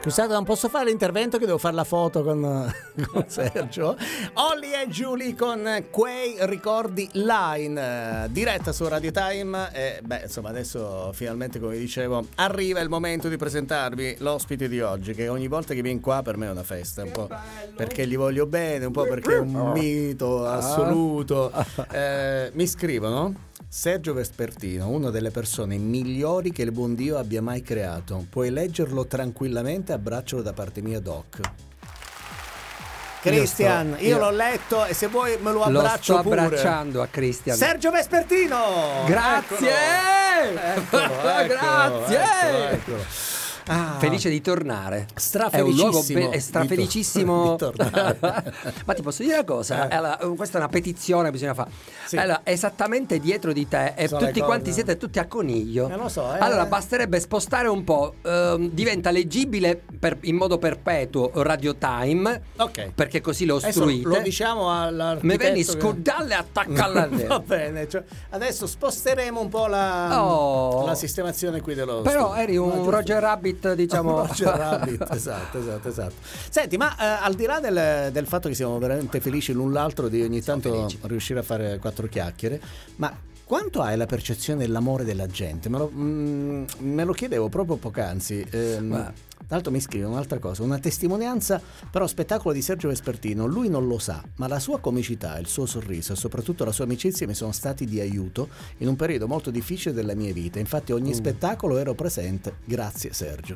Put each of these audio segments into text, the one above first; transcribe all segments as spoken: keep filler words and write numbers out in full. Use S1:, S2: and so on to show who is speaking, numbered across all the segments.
S1: Scusate, non posso fare l'intervento che devo fare la foto con, con Sergio. Olli e Giulia con quei ricordi line, diretta su Radio Time. E beh, insomma, adesso finalmente, come dicevo, arriva il momento di presentarvi l'ospite di oggi, che ogni volta che viene qua per me è una festa, un po' perché gli voglio bene, un po' perché è un mito assoluto. Eh, mi scrivono: Sergio Vespertino, una delle persone migliori che il buon Dio abbia mai creato. Puoi leggerlo tranquillamente, abbraccialo da parte mia, Doc. Christian, io, sto, io, io l'ho letto e se vuoi me lo abbraccio
S2: lo sto
S1: pure.
S2: abbracciando a Christian.
S1: Sergio Vespertino!
S2: Grazie!
S1: Eccolo, eccolo,
S2: grazie!
S1: Eccolo, eccolo.
S2: Ah, felice di tornare.
S1: Strafelicissimo.
S2: È un luogo be- è strafelicissimo
S1: di, to- di tornare.
S2: Ma ti posso dire una cosa?
S1: Eh.
S2: Allora, questa è una petizione che bisogna fare.
S1: Sì.
S2: Allora, esattamente dietro di te e
S1: Sono
S2: tutti quanti siete tutti a coniglio.
S1: Eh, lo so, eh.
S2: Allora basterebbe spostare un po', ehm, diventa leggibile per, in modo perpetuo Radio Time.
S1: Ok.
S2: Perché così lo
S1: Adesso
S2: ostruite.
S1: lo diciamo all'architetto.
S2: Mi veni
S1: che...
S2: scordalle e attaccarla al
S1: Va bene, cioè, adesso sposteremo un po' la,
S2: oh.
S1: la sistemazione qui dello
S2: Però
S1: studio.
S2: eri un
S1: no,
S2: Roger Rabbit, diciamo.
S1: Roger Rabbit, esatto, esatto, esatto. Senti, ma eh, al di là del, del fatto che siamo veramente felici l'un l'altro di ogni
S2: siamo
S1: tanto
S2: felici.
S1: riuscire a fare quattro chiacchiere, ma quanto hai la percezione dell'amore della gente? Me lo, mm, me lo chiedevo proprio poc'anzi. Ehm,
S2: Ma...
S1: Tra l'altro mi scrive un'altra cosa, una testimonianza però spettacolo di Sergio Vespertino. Lui non lo sa, ma la sua comicità, il suo sorriso e soprattutto la sua amicizia mi sono stati di aiuto in un periodo molto difficile della mia vita. Infatti ogni mm. spettacolo ero presente. Grazie Sergio.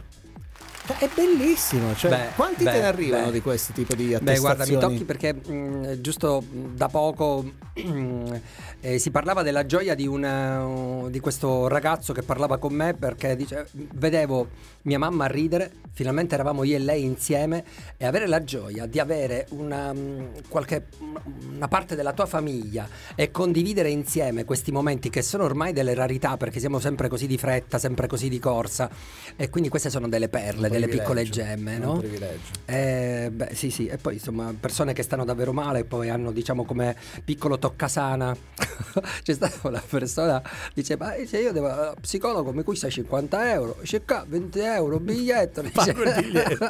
S1: È bellissimo, cioè,
S2: beh,
S1: quanti
S2: beh,
S1: te ne arrivano
S2: beh.
S1: di questo tipo di attestazioni?
S2: Beh, guarda, mi tocchi perché mh, giusto da poco mh, eh, si parlava della gioia di, una, di questo ragazzo che parlava con me, perché dice, vedevo mia mamma ridere, finalmente eravamo io e lei insieme, e avere la gioia di avere una, qualche, una parte della tua famiglia e condividere insieme questi momenti che sono ormai delle rarità, perché siamo sempre così di fretta, sempre così di corsa, e quindi queste sono delle perle, delle piccole gemme, no?
S1: Un privilegio.
S2: Eh, beh, sì, sì, e poi insomma persone che stanno davvero male e poi hanno, diciamo, come piccolo toccasana. C'è stata una persona dice, ma se io devo al psicologo mi costa cinquanta euro, dice qua venti euro biglietto, dice,
S1: Pago il biglietto.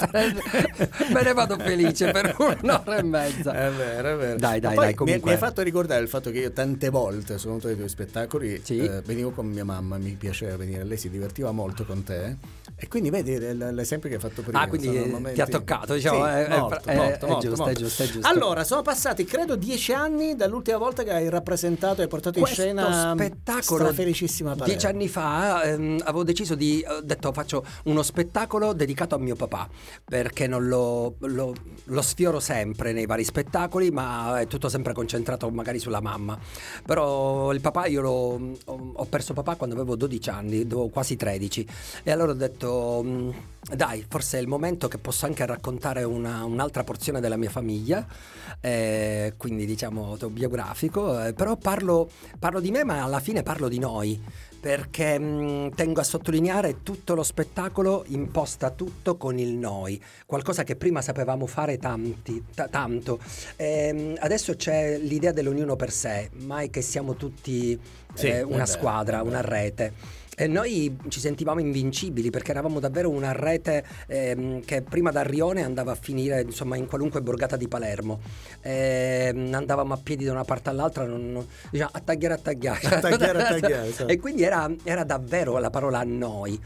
S2: me ne vado felice per un'ora e mezza.
S1: È vero, è vero.
S2: Dai, dai,
S1: poi
S2: dai, comunque
S1: mi, mi hai fatto ricordare il fatto che io tante volte sono venuto ai tuoi spettacoli,
S2: sì.
S1: eh, venivo con mia mamma, mi piaceva venire, lei si divertiva molto con te, e quindi vedi l'esempio che hai fatto prima.
S2: Ah, quindi
S1: momenti...
S2: ti ha toccato, diciamo.
S1: Sì,
S2: è,
S1: molto,
S2: è,
S1: molto,
S2: è,
S1: molto,
S2: giusto,
S1: molto.
S2: è giusto, è giusto.
S1: Allora, sono passati credo dieci anni dall'ultima volta che hai rappresentato e hai portato in
S2: questo
S1: scena
S2: spettacolo.
S1: felicissima Palermo.
S2: Dieci anni fa ehm, avevo deciso di, ho detto faccio uno spettacolo dedicato a mio papà, perché non lo, lo, lo sfioro sempre nei vari spettacoli, ma è tutto sempre concentrato magari sulla mamma. Però il papà, io lo, ho, ho perso papà quando avevo dodici anni, avevo quasi tredici, e allora ho detto dai, forse è il momento che posso anche raccontare una, un'altra porzione della mia famiglia, eh, quindi diciamo autobiografico, eh, però parlo, parlo di me, ma alla fine parlo di noi, perché mh, tengo a sottolineare tutto lo spettacolo imposta tutto con il noi, qualcosa che prima sapevamo fare tanti, t- tanto. E, adesso c'è l'idea dell'ognuno per sé, mai che siamo tutti
S1: sì,
S2: eh, una
S1: vero,
S2: squadra, una rete. E noi ci sentivamo invincibili perché eravamo davvero una rete ehm, che prima da Rione andava a finire insomma in qualunque borgata di Palermo, ehm, andavamo a piedi da una parte all'altra, non, non, diciamo attagliare attagliare,
S1: attagliare, attagliare esatto.
S2: E quindi era, era davvero la parola noi.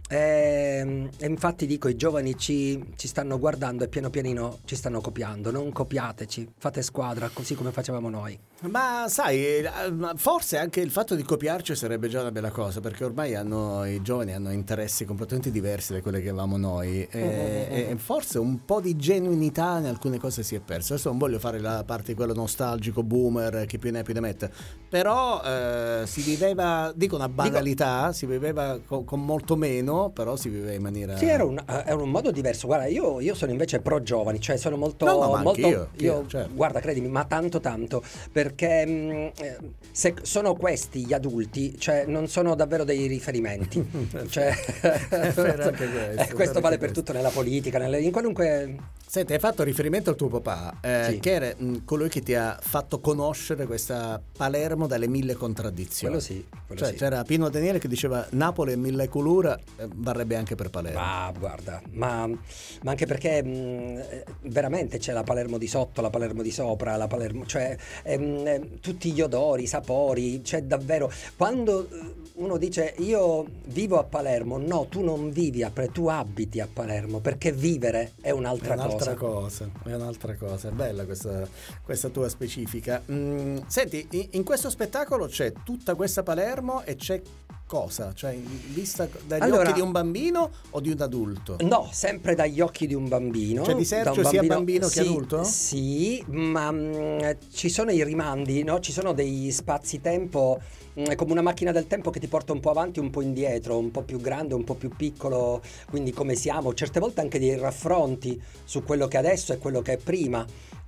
S2: E, e infatti dico, i giovani ci, ci stanno guardando e piano pianino ci stanno copiando. Non copiateci, fate squadra così come facevamo noi.
S1: Ma sai, forse anche il fatto di copiarci sarebbe già una bella cosa, perché ormai hanno, i giovani hanno interessi completamente diversi da quelli che avevamo noi, e, mm-hmm. e forse un po' di genuinità in alcune cose si è perso. Adesso non voglio fare la parte di quello nostalgico boomer che più ne ha più ne mette, però eh, si viveva, dico una banalità, dico, si viveva con, con molto meno, però si viveva in maniera...
S2: Sì, era un, era un modo diverso. Guarda, io, io sono invece pro giovani, cioè sono molto...
S1: No, no, ma
S2: molto
S1: anch'io,
S2: io,
S1: io, certo.
S2: Guarda, credimi, ma tanto tanto, perché mh, se sono questi gli adulti, cioè non sono davvero dei riferimenti. Cioè,
S1: è vero anche questo,
S2: questo vale per
S1: questo.
S2: tutto nella politica, nelle, in qualunque
S1: Senti, hai fatto riferimento al tuo papà, eh,
S2: Sì.
S1: che era mh, colui che ti ha fatto conoscere questa Palermo dalle mille contraddizioni.
S2: Quello sì, quello
S1: Cioè
S2: sì.
S1: c'era Pino Daniele che diceva Napoli è mille colura, eh, varrebbe anche per Palermo.
S2: Ma guarda, ma, ma anche perché mh, veramente c'è la Palermo di sotto, la Palermo di sopra, la Palermo, cioè ehm, eh, tutti gli odori, i sapori, cioè davvero quando eh, uno dice io vivo a Palermo, no, tu non vivi a Palermo, tu abiti a Palermo, perché vivere è un'altra,
S1: È un'altra
S2: cosa.
S1: cosa, è un'altra cosa, è bella questa, questa tua specifica. Mm, senti, in, in questo spettacolo c'è tutta questa Palermo e c'è cosa? Cioè, vista dagli
S2: Allora-
S1: occhi di un bambino o di un adulto?
S2: No, sempre dagli occhi di un bambino.
S1: Cioè di
S2: da un
S1: Sergio sia bambino che
S2: sì,
S1: adulto?
S2: Sì, ma mh, ci sono i rimandi, no? Ci sono dei spazi-tempo, mh, è come una macchina del tempo che ti porta un po' avanti, un po' indietro, un po' più grande, un po' più piccolo, quindi come siamo, certe volte anche dei raffronti su quello che adesso e quello che è prima.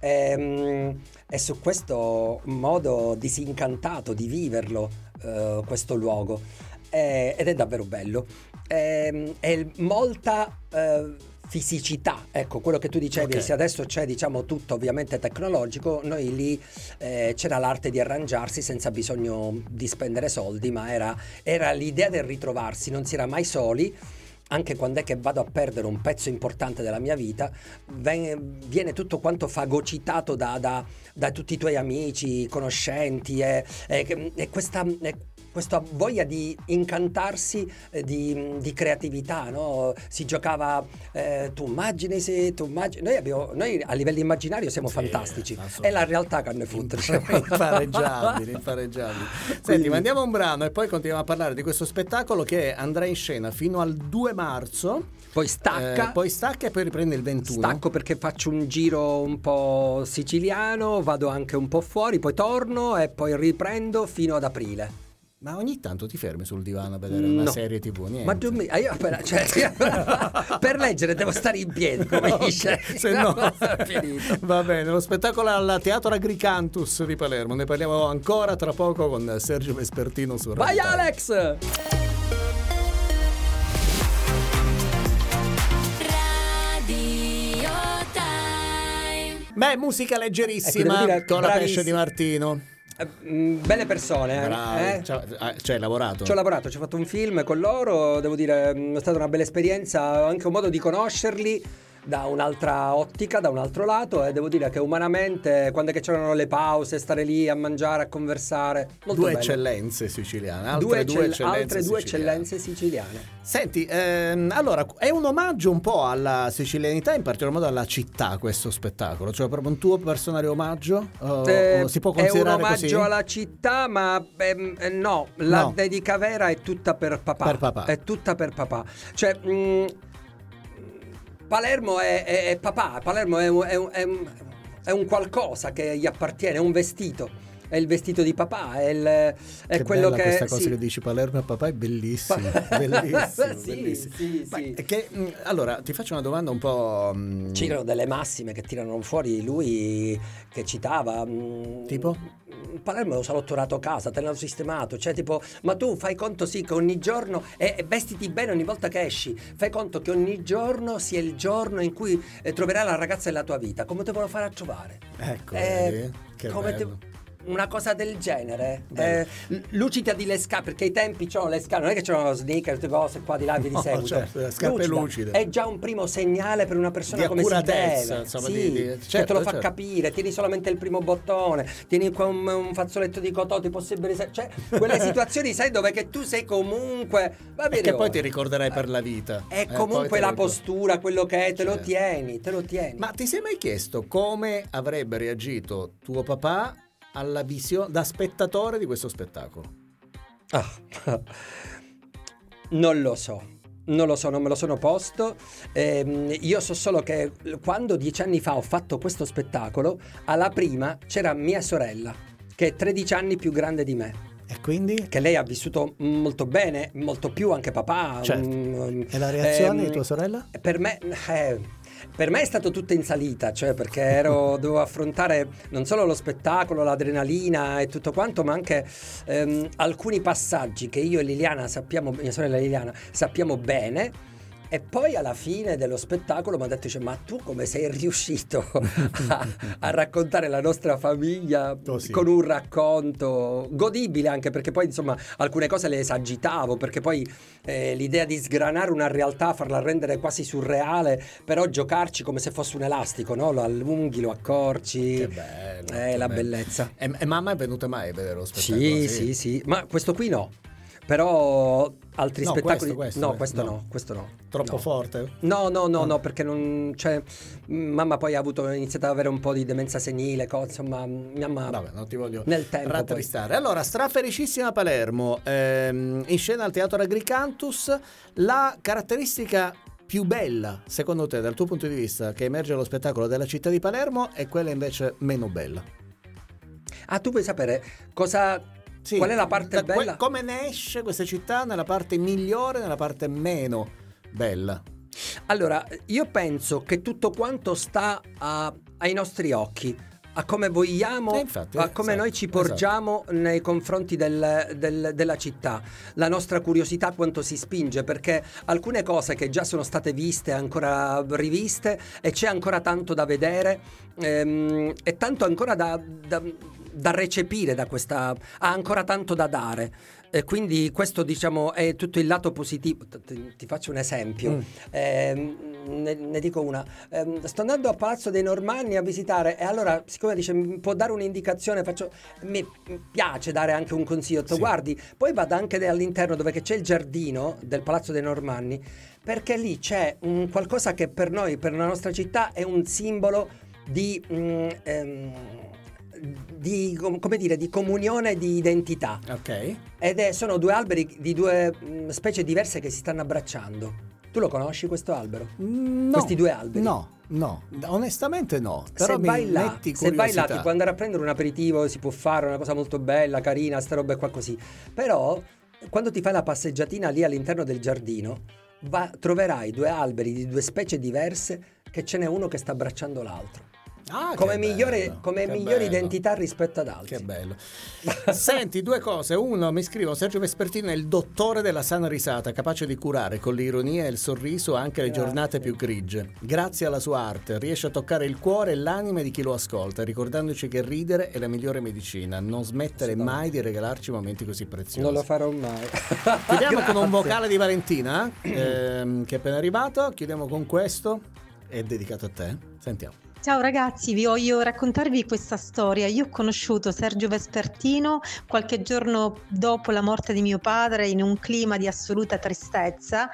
S2: E, e su questo modo disincantato di viverlo, eh, questo luogo. Eh, ed è davvero bello. Eh, è molta eh, fisicità, ecco quello che tu dicevi.
S1: Ok.
S2: Se adesso c'è diciamo tutto ovviamente tecnologico, noi lì eh, c'era l'arte di arrangiarsi senza bisogno di spendere soldi, ma era, era l'idea del ritrovarsi, non si era mai soli. Anche quando è che vado a perdere un pezzo importante della mia vita, ven- viene tutto quanto fagocitato da, da, da tutti i tuoi amici, conoscenti, e, e, e questa, e questa voglia di incantarsi, eh, di, di creatività, no? Si giocava, eh, tu immagini, se tu immagini. Noi, abbiamo, noi a livello immaginario siamo
S1: Sì,
S2: fantastici,
S1: assolutamente.
S2: è la realtà che ne fotte.
S1: Impareggiabili, impareggiabili. Senti,
S2: Quindi-
S1: mandiamo un brano e poi continuiamo a parlare di questo spettacolo che andrà in scena fino al due marzo.
S2: Poi stacca.
S1: Eh, poi stacca e poi riprende il ventuno.
S2: Stacco perché faccio un giro un po' siciliano, vado anche un po' fuori, poi torno e poi riprendo fino ad aprile.
S1: Ma ogni tanto ti fermi sul divano a vedere una
S2: No.
S1: serie tivù? Niente.
S2: Ma tu mi- ah, io per, cioè, per leggere devo stare in piedi, come dice.
S1: Se no,
S2: È finito.
S1: va bene. Lo spettacolo al Teatro Agricantus di Palermo. Ne parliamo ancora tra poco con Sergio Vespertino su
S2: Vai
S1: Radio Time.
S2: Alex!
S3: Radio Time.
S1: Beh, musica
S2: Ecco,
S1: leggerissima
S2: devo dire,
S1: con la
S2: bravissimo.
S1: pesce di Martino.
S2: Eh, mm, belle persone, eh?
S1: Bravi.
S2: Eh?
S1: Ciao, ah, cioè, hai lavorato?
S2: Ci ho lavorato, ci ho fatto un film con loro, devo dire, mm, è stata una bella esperienza, anche un modo di conoscerli da un'altra ottica, da un altro lato, e devo dire che umanamente, quando è che c'erano le pause, stare lì a mangiare, a conversare, molto
S1: Due
S2: bello.
S1: eccellenze siciliane, altre
S2: Due,
S1: due,
S2: eccell-
S1: eccellenze
S2: altre due
S1: siciliane.
S2: eccellenze siciliane.
S1: Senti, ehm, allora è un omaggio un po' alla sicilianità, in particolar modo alla città, questo spettacolo, cioè proprio un tuo personale omaggio? O,
S2: Eh,
S1: o si può
S2: è un
S1: considerare
S2: omaggio
S1: così?
S2: alla città, ma ehm, eh, no, la
S1: No.
S2: dedica vera è tutta per papà.
S1: Per papà.
S2: È tutta per papà. Cioè, mh, Palermo è, è- è papà, Palermo è, un- è un- è un- è un qualcosa che gli appartiene, è un vestito. È il vestito di papà, è, il, è
S1: Che
S2: quello
S1: bella
S2: che
S1: questa cosa
S2: sì.
S1: che dici Palermo a papà è bellissima, bellissimo,
S2: Sì,
S1: bellissimo.
S2: sì,
S1: Ma
S2: sì.
S1: è che, mh, allora ti faccio una domanda un po' mh,
S2: C'erano delle massime che tirano fuori lui, che citava mh,
S1: Tipo?
S2: Palermo è un salottorato a casa, te l'hanno sistemato, cioè tipo, ma tu fai conto sì che ogni giorno e, e vestiti bene ogni volta che esci, fai conto che ogni giorno sia il giorno in cui eh, troverai la ragazza della tua vita, come te lo farà trovare?
S1: Ecco,
S2: Eh,
S1: vedi? Che
S2: come te-
S1: bello.
S2: una cosa del genere,
S1: Bello.
S2: eh, l- lucidati le scarpe, perché ai tempi c'erano le scarpe, non è che c'erano sneaker, tutte cose qua di là via di
S1: No,
S2: seguito.
S1: certo, le scarpe
S2: Lucida.
S1: lucide.
S2: È già un primo segnale per una persona
S1: Di
S2: come si
S1: accuratezza,
S2: deve,
S1: insomma,
S2: sì,
S1: di- di-
S2: che
S1: certo,
S2: te lo fa
S1: certo.
S2: capire. Tieni solamente il primo bottone, tieni qua un, un fazzoletto di cotone, ti possibile, cioè quelle situazioni sai dove che tu sei comunque, va
S1: E
S2: bene,
S1: che
S2: ora.
S1: poi ti ricorderai per la vita.
S2: È
S1: Eh, poi
S2: comunque
S1: te
S2: la
S1: lo-
S2: postura, quello che è, te lo
S1: Certo.
S2: tieni, te lo tieni.
S1: Ma ti sei mai chiesto come avrebbe reagito tuo papà alla visione da spettatore di questo spettacolo?
S2: Ah. Non lo so. Non lo so, non me lo sono posto. Ehm, io so solo che quando dieci anni fa ho fatto questo spettacolo, alla prima c'era mia sorella, che è tredici anni più grande di me.
S1: E quindi?
S2: Che lei ha vissuto molto bene, molto più anche papà.
S1: Certo.
S2: Mm,
S1: E la reazione
S2: ehm,
S1: di tua sorella?
S2: Per me, eh, per me è stato tutto in salita, cioè perché ero, dovevo affrontare non solo lo spettacolo, l'adrenalina e tutto quanto, ma anche ehm, alcuni passaggi che io e Liliana sappiamo, mia sorella Liliana, sappiamo bene. E poi alla fine dello spettacolo mi ha detto, cioè, ma tu come sei riuscito a, a raccontare la nostra famiglia
S1: Oh, sì.
S2: con un racconto godibile, anche perché poi insomma alcune cose le esagitavo, perché poi eh, l'idea di sgranare una realtà, farla rendere quasi surreale, però giocarci come se fosse un elastico, no? Lo allunghi, lo accorci.
S1: Che bello,
S2: Eh,
S1: che
S2: la
S1: bello.
S2: bellezza.
S1: E, e mamma è venuta mai a vedere lo spettacolo?
S2: Sì, sì, sì, ma questo qui no. Però altri
S1: No,
S2: spettacoli
S1: questo, questo,
S2: no,
S1: eh,
S2: questo
S1: no.
S2: no, questo no.
S1: Troppo
S2: No.
S1: forte?
S2: No, no, no,
S1: Ah.
S2: no, perché non, cioè, mamma poi ha avuto, ha iniziato ad avere un po' di demenza senile, co- insomma, mia mamma
S1: Vabbè, non ti voglio
S2: nel tempo
S1: rattristare. Allora, strafelicissima Palermo, ehm, in scena al Teatro Agricantus. La caratteristica più bella, secondo te, dal tuo punto di vista, che emerge dallo spettacolo della città di Palermo, è quella invece meno bella?
S2: Ah, tu vuoi sapere cosa,
S1: Sì,
S2: qual è la parte
S1: da que-
S2: bella?
S1: come ne esce questa città nella parte migliore, nella parte meno bella?
S2: Allora, io penso che tutto quanto sta a- ai nostri occhi, a come vogliamo,
S1: Eh, infatti,
S2: a
S1: eh,
S2: come
S1: esatto,
S2: noi ci porgiamo nei confronti del- del- della città, la nostra curiosità quanto si spinge, perché alcune cose che già sono state viste, ancora riviste, e c'è ancora tanto da vedere, ehm, e tanto ancora da, da- da recepire da questa, ha ancora tanto da dare. E quindi questo, diciamo, è tutto il lato positivo. Ti, ti faccio un esempio.
S1: Mm.
S2: Ehm, ne, ne dico una. Ehm, sto andando a Palazzo dei Normanni a visitare, e allora, siccome dice mi può dare un'indicazione, faccio, mi piace dare anche un consiglio. Ho detto,
S1: Sì.
S2: guardi, poi vado anche all'interno dove che c'è il giardino del Palazzo dei Normanni, perché lì c'è un qualcosa che per noi, per la nostra città, è un simbolo di mm, ehm, di, com- come dire, di comunione, di identità.
S1: Ok.
S2: Ed è, sono due alberi di due mh, specie diverse che si stanno abbracciando. Tu lo conosci questo albero?
S1: No,
S2: Questi due alberi?
S1: No, no, onestamente no. Però
S2: Se
S1: mi
S2: vai là,
S1: metti
S2: se vai là,
S1: curiosità.
S2: ti puoi andare a prendere un aperitivo, si può fare una cosa molto bella, carina, sta roba qua così. Però quando ti fai la passeggiatina lì all'interno del giardino, va- troverai due alberi di due specie diverse, che ce n'è uno che sta abbracciando l'altro.
S1: Ah,
S2: come
S1: che
S2: migliore,
S1: bello,
S2: come
S1: che
S2: migliori
S1: bello.
S2: identità rispetto ad altri.
S1: Che bello. Senti, due cose. Uno, mi scrivo, Sergio Vespertino è il dottore della sana risata, capace di curare con l'ironia e il sorriso anche le
S2: Grazie.
S1: giornate più grigie. Grazie alla sua arte riesce a toccare il cuore e l'anima di chi lo ascolta, ricordandoci che ridere è la migliore medicina. Non smettere mai di regalarci momenti così preziosi.
S2: Non lo farò mai.
S1: Chiudiamo con un
S2: Grazie.
S1: vocale di Valentina, ehm, che è appena arrivato. Chiudiamo con questo. È dedicato a te. Sentiamo.
S4: Ciao ragazzi, vi voglio raccontarvi questa storia. Io ho conosciuto Sergio Vespertino qualche giorno dopo la morte di mio padre in un clima di assoluta tristezza.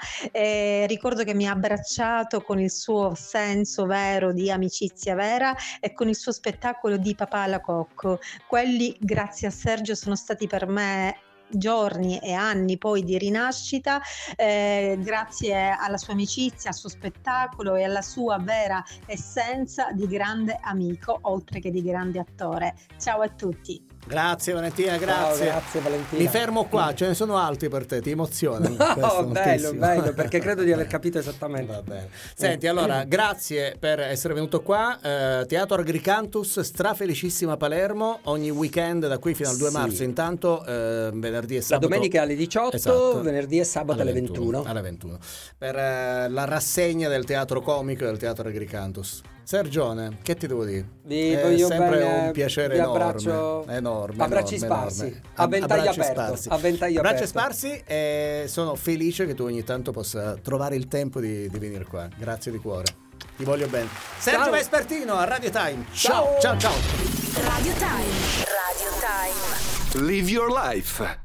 S4: E ricordo che mi ha abbracciato con il suo senso vero di amicizia vera e con il suo spettacolo di Papà alla Cocco. Quelli, grazie a Sergio, sono stati per me giorni e anni poi di rinascita, eh, grazie alla sua amicizia, al suo spettacolo e alla sua vera essenza di grande amico, oltre che di grande attore. Ciao a tutti.
S1: Grazie Valentina,
S2: Ciao,
S1: grazie.
S2: grazie Valentina.
S1: Mi fermo qua, ce ne sono altri per te, ti emoziona?
S2: No,
S1: Questo
S2: bello,
S1: moltissimo.
S2: bello, perché credo di aver capito esattamente.
S1: Va bene. Senti, allora, grazie per essere venuto qua. Eh, Teatro Agricantus, strafelicissima Palermo, ogni weekend da qui fino al due
S2: Sì.
S1: marzo. Intanto, eh, venerdì e
S2: La
S1: sabato.
S2: domenica alle diciotto,
S1: Esatto.
S2: venerdì e sabato alle ventuno.
S1: Alle ventuno. Per eh, la rassegna del teatro comico e del Teatro Agricantus. Sergione, che ti devo dire?
S2: Vi
S1: È
S2: voglio
S1: sempre
S2: bene,
S1: un piacere
S2: vi
S1: enorme.
S2: abbraccio-
S1: Enorme.
S2: abbracci
S1: enorme,
S2: sparsi,
S1: enorme.
S2: a ventaglio
S1: Abbracci
S2: aperto,
S1: sparsi.
S2: a ventaglio
S1: Abbracci
S2: aperto.
S1: sparsi e sono felice che tu ogni tanto possa trovare il tempo di, di venire qua. Grazie di cuore. Ti voglio bene. Sergio
S2: Ciao.
S1: Vespertino a Radio Time. Ciao,
S2: Ciao.
S1: ciao, ciao.
S3: Radio Time. Radio Time.
S5: Live your life.